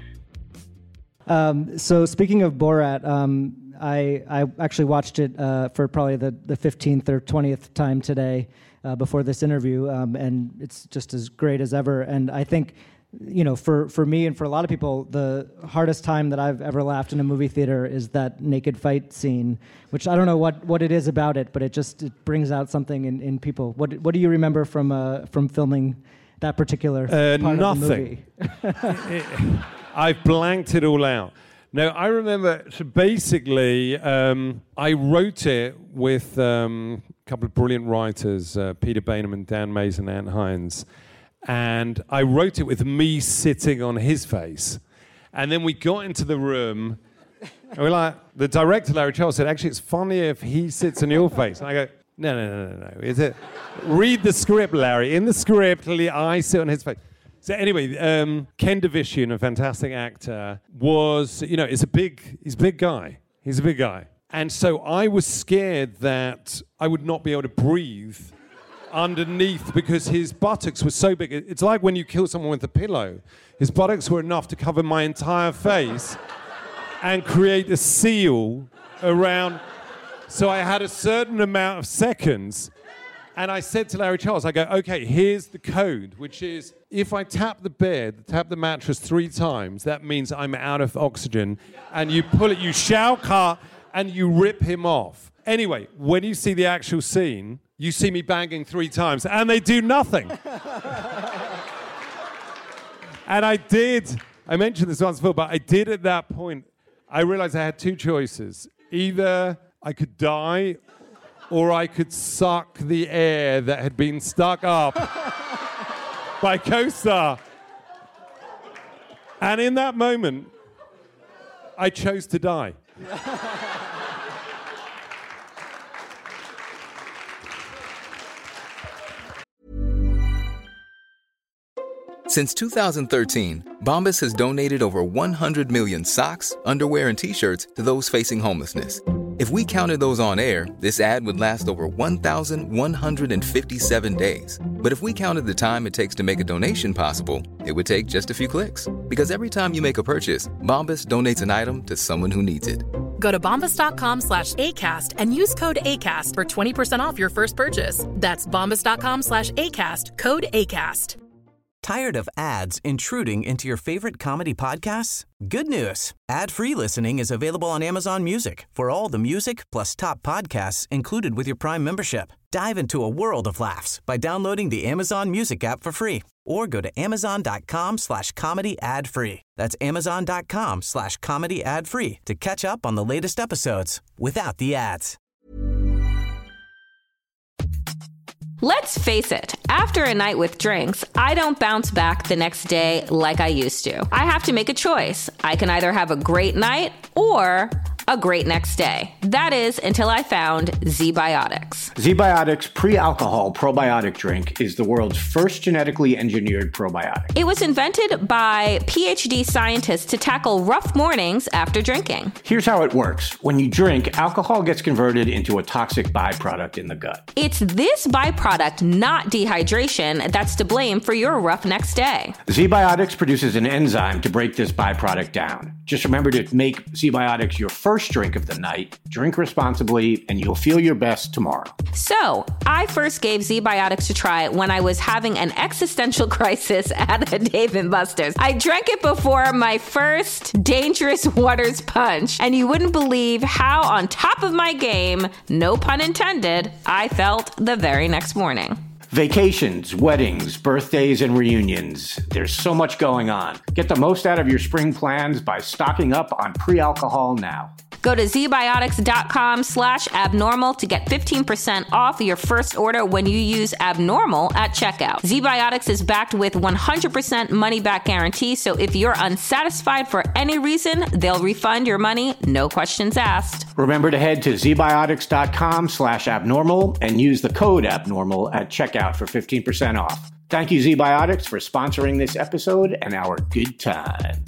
Um, so speaking of Borat, um, I, I actually watched it uh, for probably the, the fifteenth or twentieth time today uh, before this interview, um, and it's just as great as ever. And I think you know, for, for me and for a lot of people, the hardest time that I've ever laughed in a movie theater is that naked fight scene, which I don't know what, what it is about it, but it just it brings out something in, in people. What what do you remember from uh, from filming that particular uh, part nothing. of the movie? it, I've blanked it all out. No, I remember, so basically, um, I wrote it with um, a couple of brilliant writers, uh, Peter Bainham, Dan Mays, and Ant Hines. And I wrote it with me sitting on his face. And then we got into the room, and we're like, the director, Larry Charles, said, actually, it's funnier if he sits on your face. And I go, no, no, no, no, no. Is it? Read the script, Larry. In the script, I sit on his face. So anyway, um, Ken Davician, a fantastic actor, was, you know, is a big, he's a big guy. He's a big guy. And so I was scared that I would not be able to breathe underneath because his buttocks were so big. It's like when you kill someone with a pillow. His buttocks were enough to cover my entire face and create a seal around. So I had a certain amount of seconds. And I said to Larry Charles, I go, okay, here's the code, which is if I tap the bed, tap the mattress three times, that means I'm out of oxygen. And you pull it, you shout cut, and you rip him off. Anyway, when you see the actual scene, you see me banging three times, and they do nothing. And I did, I mentioned this once before, but I did at that point, I realized I had two choices. Either I could die, or I could suck the air that had been stuck up by co-star. And in that moment, I chose to die. Since two thousand thirteen, Bombas has donated over one hundred million socks, underwear, and T-shirts to those facing homelessness. If we counted those on air, this ad would last over one thousand one hundred fifty-seven days. But if we counted the time it takes to make a donation possible, it would take just a few clicks. Because every time you make a purchase, Bombas donates an item to someone who needs it. Go to bombas.com slash ACAST and use code ACAST for twenty percent off your first purchase. That's bombas.com slash ACAST, code ACAST. Tired of ads intruding into your favorite comedy podcasts? Good news. Ad-free listening is available on Amazon Music for all the music plus top podcasts included with your Prime membership. Dive into a world of laughs by downloading the Amazon Music app for free or go to amazon.com slash comedy ad free. That's amazon.com slash comedy ad free to catch up on the latest episodes without the ads. Let's face it, after a night with drinks, I don't bounce back the next day like I used to. I have to make a choice. I can either have a great night or a great next day. That is until I found Z-Biotics. Z-Biotics pre-alcohol probiotic drink is the world's first genetically engineered probiotic. It was invented by PhD scientists to tackle rough mornings after drinking. Here's how it works. When you drink, alcohol gets converted into a toxic byproduct in the gut. It's this byproduct, not dehydration, that's to blame for your rough next day. Z-Biotics produces an enzyme to break this byproduct down. Just remember to make Z-Biotics your first drink of the night, drink responsibly, and you'll feel your best tomorrow. So, I first gave Z-Biotics a try when I was having an existential crisis at a Dave and Buster's. I drank it before my first Dangerous Waters punch, and you wouldn't believe how on top of my game, no pun intended, I felt the very next morning. Vacations, weddings, birthdays, and reunions. There's so much going on. Get the most out of your spring plans by stocking up on pre-alcohol now. Go to zbiotics.com slash abnormal to get fifteen percent off your first order when you use abnormal at checkout. Z-Biotics is backed with one hundred percent money-back guarantee, so if you're unsatisfied for any reason, they'll refund your money, no questions asked. Remember to head to zbiotics.com slash abnormal and use the code abnormal at checkout for fifteen percent off. Thank you, Z-Biotics, for sponsoring this episode and our good times.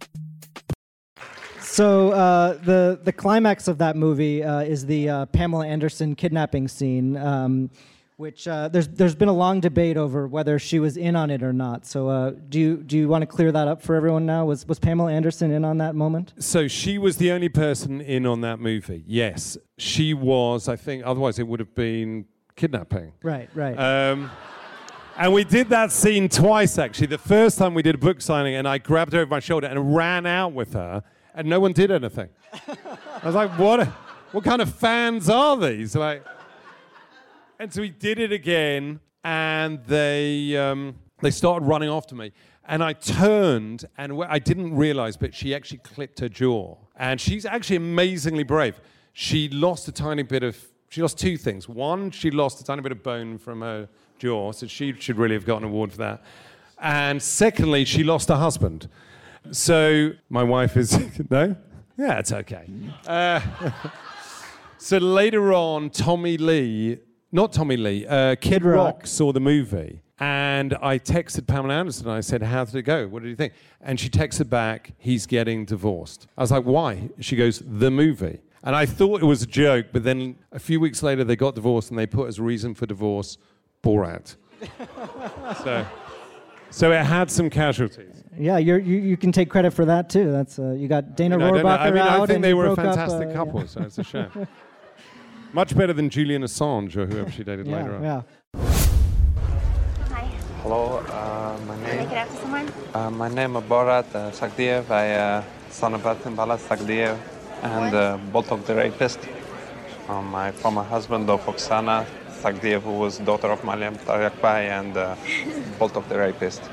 So uh, the the climax of that movie uh, is the uh, Pamela Anderson kidnapping scene, um, which uh, there's there's been a long debate over whether she was in on it or not. So uh, do you do you want to clear that up for everyone now? Was was Pamela Anderson in on that moment? So she was the only person in on that movie. Yes, she was. I think otherwise it would have been kidnapping. Right, right. Um, And we did that scene twice, actually. The first time we did a book signing, and I grabbed her over my shoulder and ran out with her, and no one did anything. I was like, what, what kind of fans are these? Like, and so we did it again, and they, um, they started running after me. And I turned, and I didn't realize, but she actually clipped her jaw. And she's actually amazingly brave. She lost a tiny bit of, she lost two things. One, she lost a tiny bit of bone from her jaw, so she should really have gotten an award for that. And secondly, she lost her husband. So my wife is, no? Yeah, it's okay. Uh, so later on, Tommy Lee, not Tommy Lee, uh, Kid, Kid Rock. Rock saw the movie. And I texted Pamela Anderson, and I said, how did it go? What did you think? And she texted back, he's getting divorced. I was like, why? She goes, the movie. And I thought it was a joke, but then a few weeks later, they got divorced, and they put as a reason for divorce, Borat. so, so it had some casualties. Yeah, you're, you you can take credit for that, too. That's uh, you got Dana I mean, Rohrabacher I, I mean, out. I think and they were a broke fantastic up, uh, couple, yeah. so it's a shame. Much better than Julian Assange or whoever she dated yeah, later on. Yeah. Hello, uh, my name. Make it up to someone? Uh, my name is Borat uh, Sagdiyev. I uh, son of Balat Sagdiyev and uh, Boltok the rapist. Um, my former husband of Oksana Sagdiyev, who was daughter of Maryam Taryakbai, and uh, Boltok the rapist.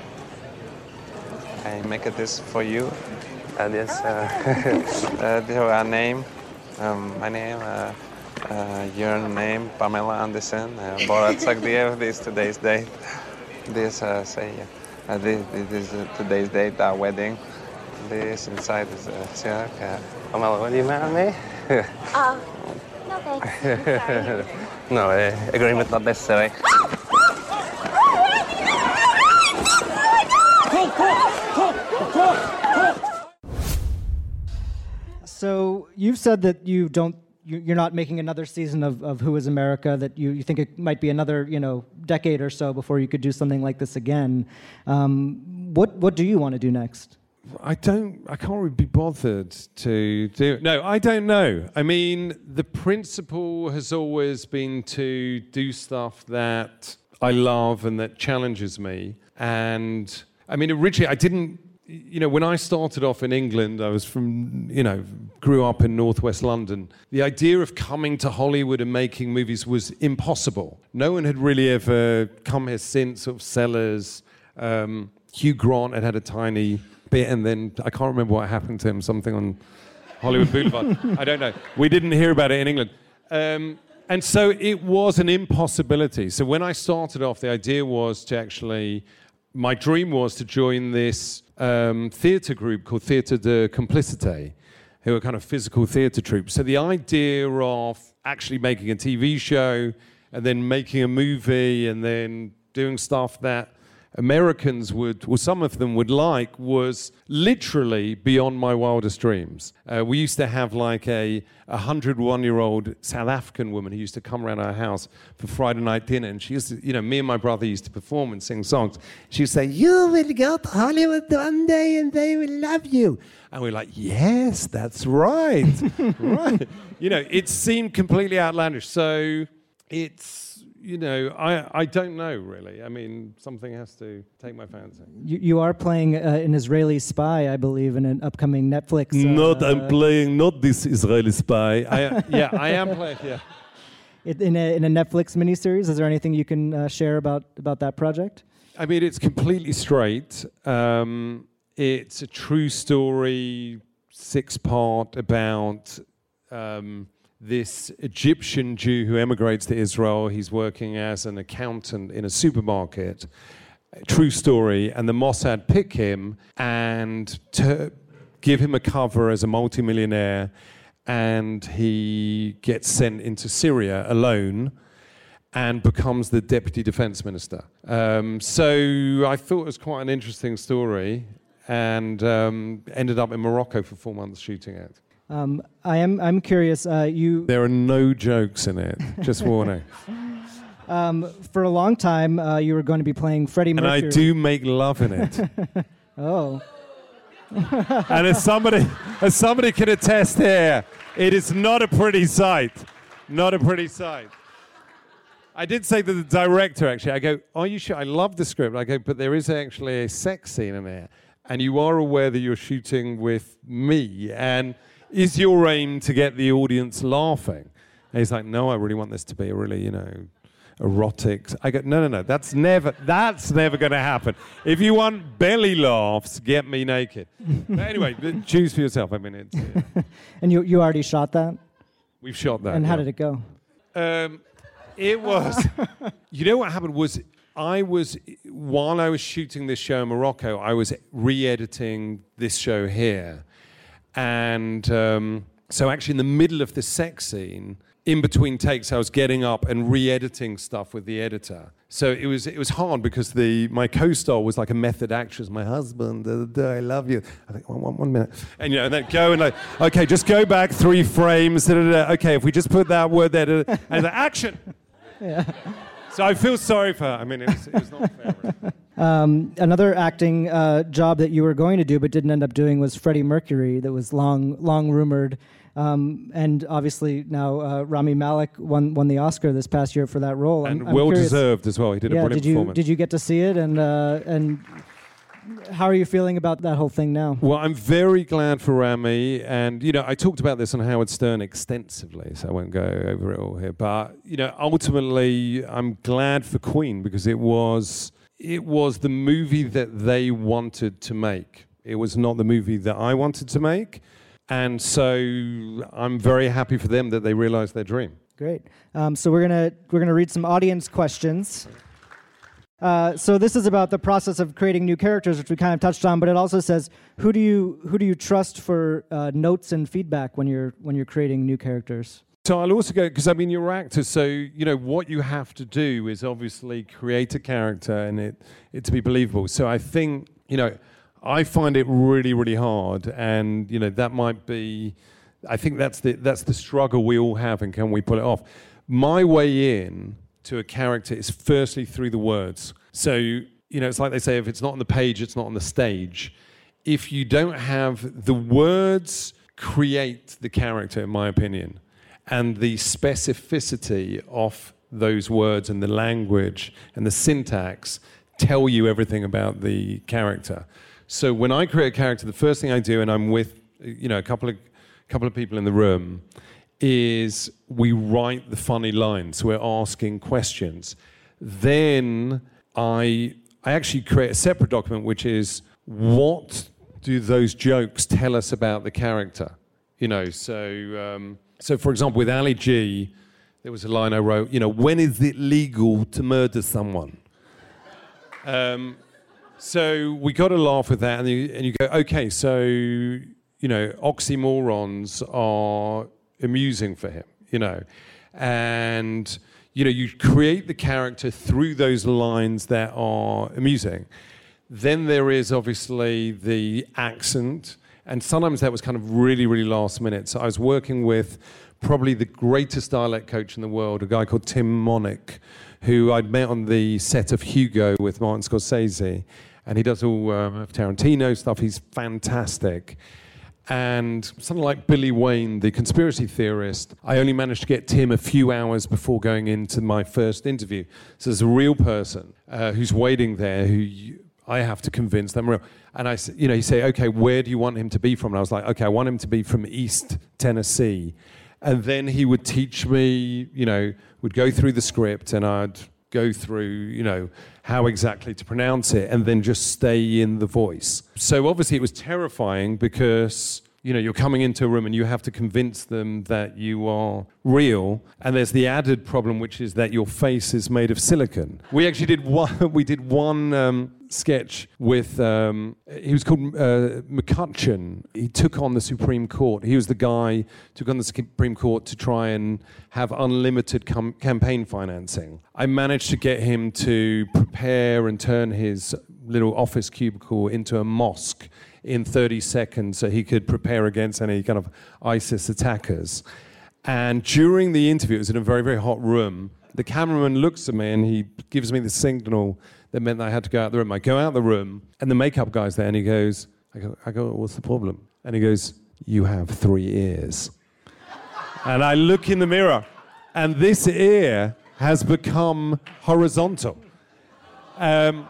I make this for you. Uh, this, uh, uh, your name, um, my name, uh, uh, your name, Pamela Anderson, uh, Borat Sagdiyev. This today's date. This uh, say uh, this, this is uh, today's date, our wedding. This inside is a uh, check. Uh, Pamela, will you marry me? Oh, no thanks. No, uh, agreement not necessary. So you've said that you don't, you- you're not making another season of, of Who is America, that you, you think it might be another, you know, decade or so before you could do something like this again. Um, what what do you want to do next? I don't, I can't really be bothered to do it. No, I don't know. I mean, the principle has always been to do stuff that I love and that challenges me. And I mean, originally, I didn't, you know, when I started off in England, I was from, you know, grew up in northwest London. The idea of coming to Hollywood and making movies was impossible. No one had really ever come here since, sort of Sellers. Um, Hugh Grant had had a tiny bit, and then I can't remember what happened to him, something on Hollywood Boulevard. I don't know. We didn't hear about it in England. Um, and so it was an impossibility. So when I started off, the idea was to actually, my dream was to join this um, theatre group called Theatre de Complicité, who are kind of physical theatre troupes. So the idea of actually making a T V show and then making a movie and then doing stuff that Americans would, well, some of them would like, was literally beyond my wildest dreams. Uh, we used to have like a one hundred one year old South African woman who used to come around our house for Friday night dinner, and she used to, you know, me and my brother used to perform and sing songs. She would say, "You will go to Hollywood one day and they will love you." And we're like, yes, that's right. Right. You know, it seemed completely outlandish. So it's, you know, I, I don't know, really. I mean, something has to take my fancy. You, you are playing uh, an Israeli spy, I believe, in an upcoming Netflix. Uh, Not, I'm playing not this Israeli spy. I, yeah, I am playing, yeah. it- In a, in a Netflix miniseries. Is there anything you can uh, share about, about that project? I mean, it's completely straight. Um, it's a true story, six-part, about um, this Egyptian Jew who emigrates to Israel. He's working as an accountant in a supermarket. True story. And the Mossad pick him and to give him a cover as a multimillionaire, and he gets sent into Syria alone and becomes the deputy defense minister. Um, so I thought it was quite an interesting story, and um, ended up in Morocco for four months shooting it. Um, I am I'm curious. Uh, you There are no jokes in it, just warning. um, for a long time uh, you were going to be playing Freddie And Mercury. I do make love in it. Oh. And as somebody, as somebody can attest here, it is not a pretty sight. Not a pretty sight. I did say to the director, actually, I go, are you sure? I love the script. I go, but there is actually a sex scene in there. And you are aware that you're shooting with me. And is your aim to get the audience laughing? And he's like, no, I really want this to be a really, you know, erotic. I go, no, no, no, that's never, that's never going to happen. If you want belly laughs, get me naked. But anyway, choose for yourself. I mean, it's... Yeah. And you you already shot that? We've shot that. And how yeah. did it go? Um, it was... You know what happened was, I was, while I was shooting this show in Morocco, I was re-editing this show here. And um, so actually in the middle of the sex scene, in between takes, I was getting up and re-editing stuff with the editor. So it was it was hard because the my co-star was like a method actress. My husband, da, da, da, I love you. I think one, one, one minute, and you know, and then go and like, okay, just go back three frames. Da, da, da. Okay, if we just put that word there, da, da, and the action. Yeah. So I feel sorry for her. I mean, it was, it was not fair. Um, another acting uh, job that you were going to do but didn't end up doing was Freddie Mercury. That was long long rumored. Um, and obviously now uh, Rami Malek won won the Oscar this past year for that role. And I'm, I'm well curious, deserved as well. He did yeah, a brilliant did you, performance. Did you get to see it? And uh, and how are you feeling about that whole thing now? Well, I'm very glad for Rami. And, you know, I talked about this on Howard Stern extensively, so I won't go over it all here. But, you know, ultimately, I'm glad for Queen because it was it was the movie that they wanted to make. It was not the movie that I wanted to make. And so I'm very happy for them that they realized their dream. Great. Um, so we're gonna we're gonna read some audience questions. Uh, so this is about the process of creating new characters, which we kind of touched on. But it also says, who do you who do you trust for uh, notes and feedback when you're when you're creating new characters? So I'll also go because I mean you're actors, so you know what you have to do is obviously create a character and it it to be believable. So I think you know. I find it really, really hard, and you know that might be. I think that's the that's the struggle we all have, and can we pull it off? My way in to a character is firstly through the words. So you know, it's like they say, if it's not on the page, it's not on the stage. If you don't have the words, create the character, in my opinion, and the specificity of those words and the language and the syntax tell you everything about the character. So when I create a character, the first thing I do, and I'm with, you know, a couple of couple of people in the room, is we write the funny lines. We're asking questions. Then I I actually create a separate document, which is what do those jokes tell us about the character? You know, so um, so for example, with Ali G, there was a line I wrote. You know, when is it legal to murder someone? Um, So we got to laugh with that, and you, and you go, okay, so, you know, oxymorons are amusing for him, you know. And, you know, you create the character through those lines that are amusing. Then there is obviously the accent, and sometimes that was kind of really, really last minute. So I was working with probably the greatest dialect coach in the world, a guy called Tim Monick, who I'd met on the set of Hugo with Martin Scorsese. And he does all um, Tarantino stuff. He's fantastic. And something like Billy Wayne, the conspiracy theorist, I only managed to get Tim a few hours before going into my first interview. So there's a real person uh, who's waiting there who you, I have to convince them real. And I, you know, you say, okay, where do you want him to be from? And I was like, okay, I want him to be from East Tennessee. And then he would teach me, you know, would go through the script and I'd go through, you know, how exactly to pronounce it and then just stay in the voice. So obviously it was terrifying because, you know, you're coming into a room and you have to convince them that you are real. And there's the added problem, which is that your face is made of silicon. We actually did one, we did one um, sketch with, um, he was called uh, McCutcheon. He took on the Supreme Court. He was the guy took on the Supreme Court to try and have unlimited com- campaign financing. I managed to get him to prepare and turn his little office cubicle into a mosque in thirty seconds so he could prepare against any kind of ISIS attackers. And during the interview, it was in a very, very hot room, the cameraman looks at me and he gives me the signal that meant that I had to go out the room. I go out the room and the makeup guy's there and he goes, I go, I go, what's the problem? And he goes, you have three ears. And I look in the mirror and this ear has become horizontal. Um,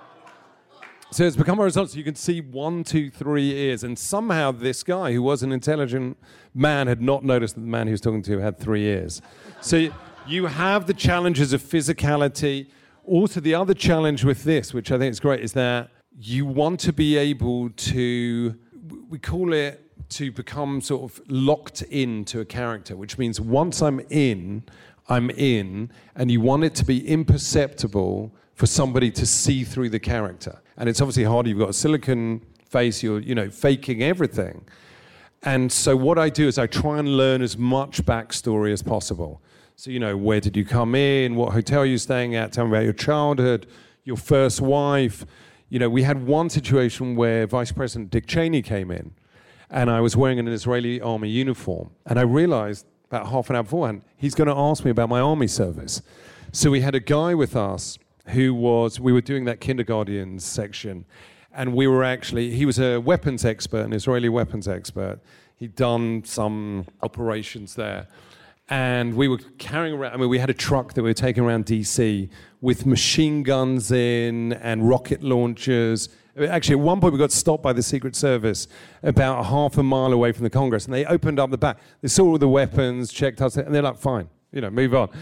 so it's become horizontal. So you can see one, two, three ears. And somehow this guy, who was an intelligent man, had not noticed that the man he was talking to had three ears. So you have the challenges of physicality. Also, the other challenge with this, which I think is great, is that you want to be able to, we call it, to become sort of locked into a character, which means once I'm in, I'm in, and you want it to be imperceptible for somebody to see through the character. And it's obviously harder. You've got a silicon face, you're, you know, faking everything. And so what I do is I try and learn as much backstory as possible. So, you know, where did you come in? What hotel are you staying at? Tell me about your childhood, your first wife. You know, we had one situation where Vice President Dick Cheney came in, and I was wearing an Israeli army uniform. And I realized about half an hour beforehand, he's going to ask me about my army service. So we had a guy with us who was, we were doing that kindergarten section, and we were actually, he was a weapons expert, an Israeli weapons expert. He'd done some operations there. And we were carrying around, I mean, we had a truck that we were taking around D C with machine guns in and rocket launchers. Actually, at one point, we got stopped by the Secret Service about half a mile away from the Congress, and they opened up the back. They saw all the weapons, checked us, and they're like, fine, you know, move on.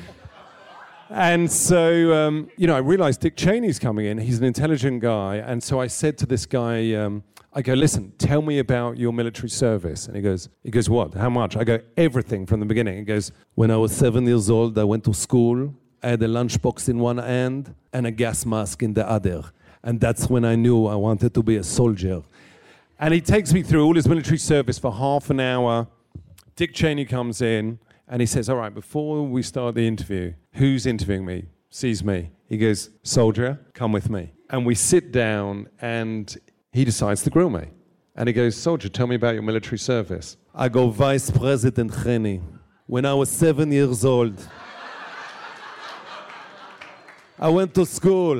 And so, um, you know, I realized Dick Cheney's coming in. He's an intelligent guy. And so I said to this guy, um, I go, listen, tell me about your military service. And he goes, he goes, what? How much? I go, everything from the beginning. He goes, when I was seven years old, I went to school. I had a lunchbox in one hand and a gas mask in the other. And that's when I knew I wanted to be a soldier. And he takes me through all his military service for half an hour. Dick Cheney comes in and he says, all right, before we start the interview, who's interviewing me? Sees me. He goes, soldier, come with me. And we sit down and he decides to grill me. And he goes, soldier, tell me about your military service. I go, Vice President Cheney, when I was seven years old, I went to school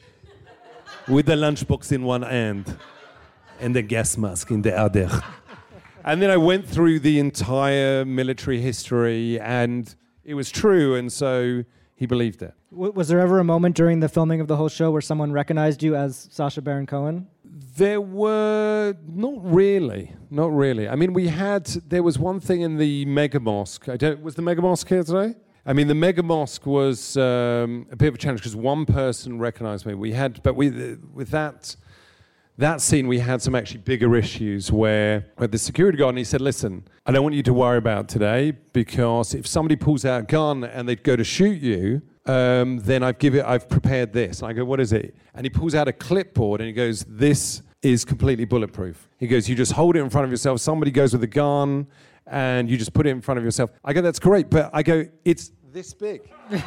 with a lunchbox in one hand and a gas mask in the other. And then I went through the entire military history, and it was true, and so he believed it. W- was there ever a moment during the filming of the whole show where someone recognized you as Sacha Baron Cohen? There were, not really, not really. I mean, we had, there was one thing in the Mega Mosque. I don't, was the Mega Mosque here today? I mean, the Mega Mosque was um, a bit of a challenge because one person recognized me. We had, but we, with that, that scene, we had some actually bigger issues where, where the security guard, and he said, listen, I don't want you to worry about today because if somebody pulls out a gun and they'd go to shoot you, um, then I've give it, I've prepared this. And I go, what is it? And he pulls out a clipboard and he goes, this is completely bulletproof. He goes, you just hold it in front of yourself. Somebody goes with a gun and you just put it in front of yourself. I go, that's great. But I go, it's this big.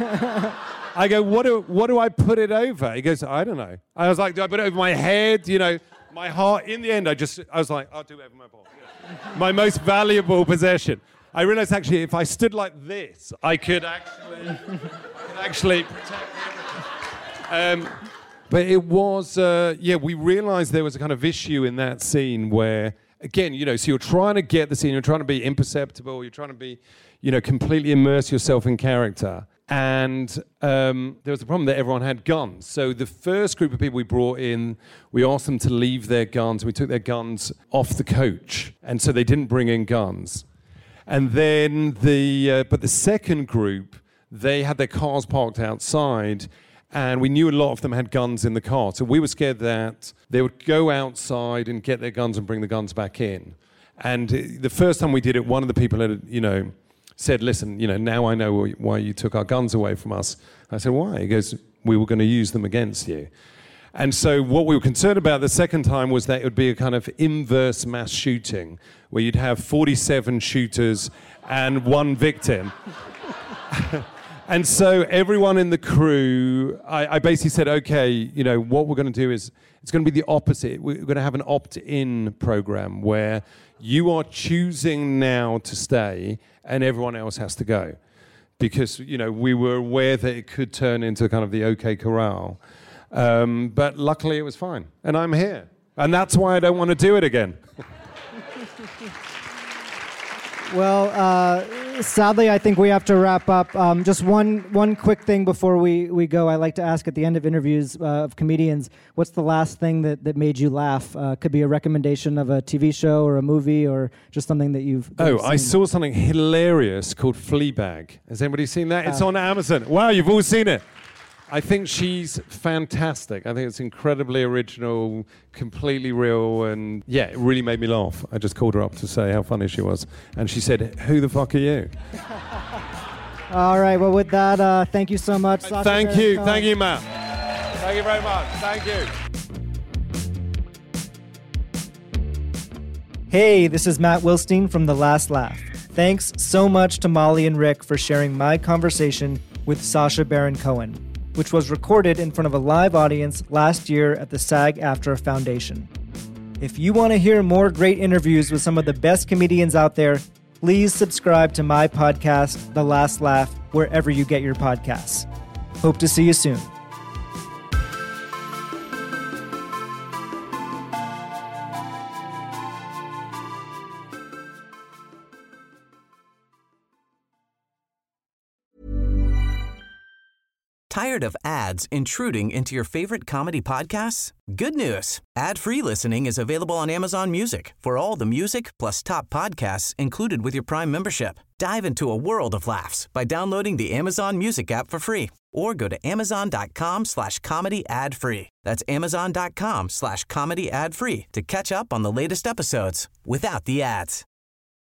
I go, what do, what do I put it over? He goes, I don't know. I was like, do I put it over my head? You know, my heart. In the end, I just, I was like, I'll do it over my ball. Yeah. My most valuable possession. I realized actually if I stood like this, I could actually, I could actually protect everything. Um, but it was, uh, yeah, we realized there was a kind of issue in that scene where, again, you know, so you're trying to get the scene, you're trying to be imperceptible, you're trying to be, you know, completely immerse yourself in character. And um, there was the problem that everyone had guns. So the first group of people we brought in, we asked them to leave their guns. We took their guns off the coach. And so they didn't bring in guns. And then the, uh, but the second group, they had their cars parked outside. And we knew a lot of them had guns in the car. So we were scared that they would go outside and get their guns and bring the guns back in. And the first time we did it, one of the people had, you know, said, listen, you know, now I know why you took our guns away from us. I said, why? He goes, we were going to use them against you. And so what we were concerned about the second time was that it would be a kind of inverse mass shooting, where you'd have forty-seven shooters and one victim. And so everyone in the crew, I, I basically said, okay, you know, what we're going to do is, it's going to be the opposite. We're going to have an opt-in program where you are choosing now to stay and everyone else has to go. Because, you know, we were aware that it could turn into kind of the OK Corral. Um, but luckily it was fine. And I'm here. And that's why I don't want to do it again. Well, uh, sadly, I think we have to wrap up. Um, just one one quick thing before we, we go. I like to ask at the end of interviews uh, of comedians, what's the last thing that, that made you laugh? Uh, could be a recommendation of a T V show or a movie or just something that you've that Oh, you've I seen. saw something hilarious called Fleabag. Has anybody seen that? It's Uh, on Amazon. Wow, you've all seen it. I think she's fantastic. I think it's incredibly original, completely real, and yeah, it really made me laugh. I just called her up to say how funny she was, and she said, "Who the fuck are you?" All right, well, with that, uh, thank you so much. Sacha Thank Baron you, Cohen. thank you, Matt. Thank you very much. Thank you. Hey, this is Matt Wilstein from The Last Laugh. Thanks so much to Molly and Rick for sharing my conversation with Sacha Baron Cohen, which was recorded in front of a live audience last year at the SAG-AFTRA Foundation. If you want to hear more great interviews with some of the best comedians out there, please subscribe to my podcast, The Last Laugh, wherever you get your podcasts. Hope to see you soon. Tired of ads intruding into your favorite comedy podcasts? Good news. Ad-free listening is available on Amazon Music for all the music plus top podcasts included with your Prime membership. Dive into a world of laughs by downloading the Amazon Music app for free or go to amazon.com slash comedy ad free. That's amazon.com slash comedy ad free to catch up on the latest episodes without the ads.